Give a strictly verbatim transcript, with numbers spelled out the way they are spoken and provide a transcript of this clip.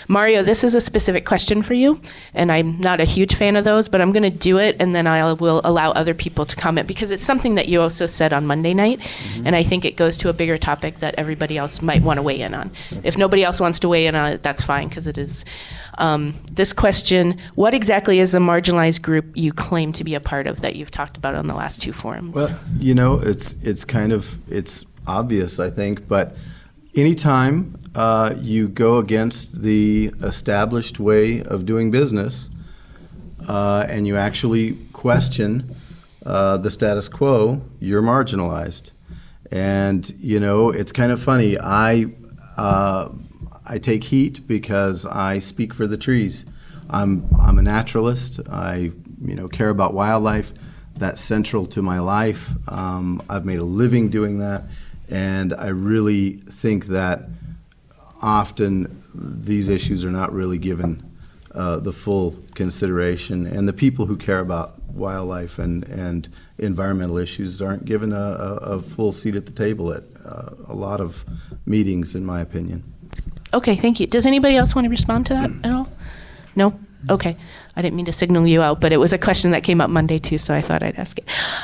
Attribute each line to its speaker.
Speaker 1: Mario, this is a specific question for you, and I'm not a huge fan of those, but I'm going to do it, and then I will allow other people to comment, because it's something that you also said on Monday night, mm-hmm. and I think it goes to a bigger topic that everybody else might want to weigh in on. If nobody else wants to weigh in on it, that's fine, because it is. Um, this question, what exactly is the marginalized group you claim to be a part of that you've talked about on the last two forums?
Speaker 2: Well, you know, it's it's kind of, it's obvious, I think, but anytime uh, you go against the established way of doing business uh, and you actually question uh, the status quo, you're marginalized. And, you know, it's kind of funny. I... Uh, I take heat because I speak for the trees. I'm I'm a naturalist. I you know care about wildlife. That's central to my life. Um, I've made a living doing that, and I really think that often these issues are not really given uh, the full consideration, and the people who care about wildlife and, and environmental issues aren't given a, a, a full seat at the table at uh, a lot of meetings, in my opinion.
Speaker 1: Okay, thank you. Does anybody else want to respond to that at all? No? Okay. I didn't mean to signal you out, but it was a question that came up Monday too, so I thought I'd ask it.